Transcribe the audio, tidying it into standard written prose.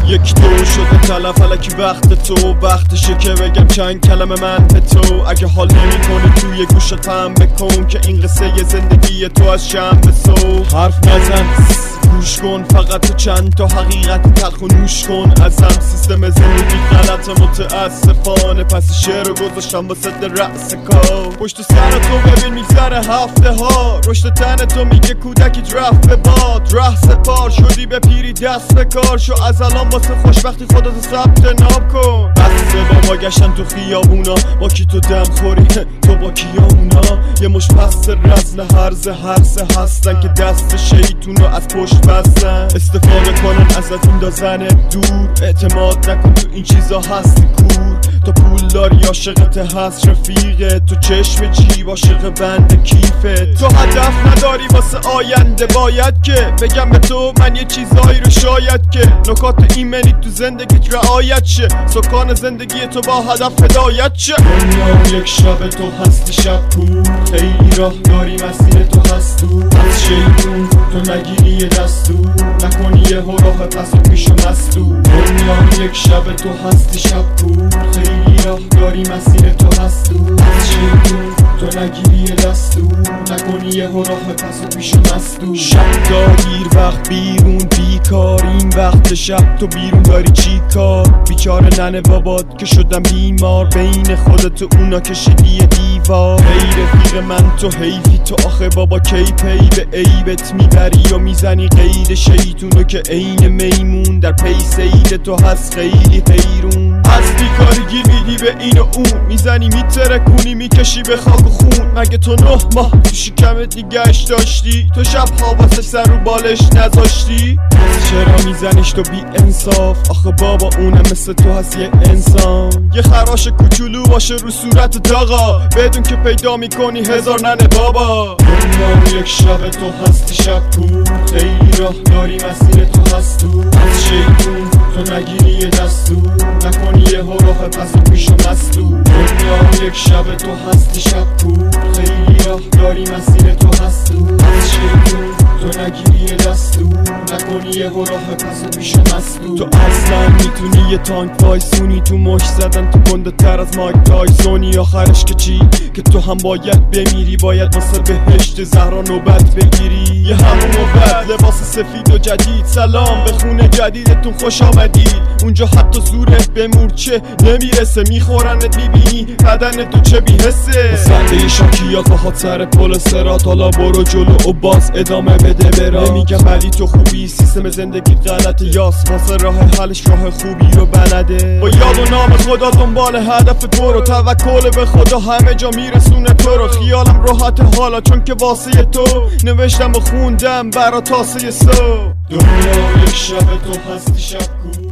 یک دو شده تلف الکی وقت تو، وقتشه که بگم چند کلمه من به تو. اگه حال نمی کنی توی گوشت پهم بکن که این قصه زندگی تو از شنبه به صبح. حرف نزن گوش کن فقط تو چند تا حقیقت تلخ و نوش کن ازم. سیستم زندگی غلط متاسفانه، پس شعر رو گذاشتم واسه رأس کار. پشت سر تو ببین میگذره هفته ها، رشد تن تو میگه کودکی رفت به باد. راه سپار شدی به پیری دست به کار شو، از الان واسه خوشبختی خودتو ثبت نام کن. بس با گشتن تو خیابونا، با کی تو دم خوری تو با کیا اونا. یه مش پس رزل هرزه هستن که دست شیطون رو از پشت بستن. استفاده کنن ازت میندازن دور، اعتماد نکن تو این چیزا هستی کور. تو پول داری عاشقت هست رفیقه، تو چشم جیب عاشق بند کیفه. تو هدف نداری واسه آینده، باید که بگم به تو من یه چیزایی رو شاید که نکات ایمنی تو زندگیت رعایت شه. سکان زندگی تو با هدف هدایت شه. دنیا یک شب تو هستی شب کور، خیلی راه داری مسیر تو هست دور. از شیطون تو نگیری یه دستور، نکنی یه راه پس و پیش و مستور. دنیا یک شب تو هستی شب کور، خیلی راه داری مسیر تو هست دور. از شیطون تو نگیری یه دستور، نکنی یه راه پس و پیش و مستور. شب دیر وقت بیرون بیکار، این وقت شب تو بیرون داری چی کار؟ بیچاره ننه بابات که شدم بیمار، بین خودت و اونا کشیدی یه دیوار. ای رفیق من تو حیفی تو آخه بابا کی پی به عیبت میبری و میزنی قید شیطونو که عین میمون در پی سید تو هست خیلی حیرون. از بیکاری گیر میدی به این و اون، میزنی میترکونی میکشی به خاک و خون. مگه تو 9 ماه تو شکمت نگهش داشتی؟ تو شبها واسه سر رو بالش نذاشتی؟ چرا میزنیش تو بی انصاف؟ آخه بابا اونم مثل تو هست یه انسان. یه خراش کوچولو باشه رو صورت داغا، بدون که پیدا میکنی هزار ننه بابا. دنیا یک شب تو هستی شب کور، خیلی راه داری مسیر تو هست دور. از شیطون تو نگیری یه دستور، نکنی یه راه پس و پیش و مستور. دنیا یک شب تو هستی شب کور، خیلی راه داری مسیر تو هست دور. از شیطون تو نگیری یه دستور، نکنی یه راه پس و پیش و مستور. تو اصلا میتونی یه تانک وایسونی تو مش زدن، تو گنده تر از مایک تایسونی. آخرش که چی؟ که تو هم باید بمیری، باید واسه بهشت زهرا نوبت بگیری. یه همون نوبت لباس سفید و جدید، سلام به خونه جدیدتون خوش آمدید. اونجا حتی زورت به مورچه نمیرسه، میخورنت میبینی بدن تو چه بیحسه. سنده شاکیات باهات سر پل سرات، حالا برو جلو و باز ادامه بده برات. نمیگم ولی تو خوبی، سیستم زندگی غلطه، یاس واسه راه حلش راه خوبی رو بلده. با یاد و نام خدا دنبال هدف برو، توکل به خدا همه جا میرسونه تو رو. خیالم راحت حالا چون که واسه تو نوشتم و خوندم برا تاسه صبح. دنیا یک شب تو هستی شب کور.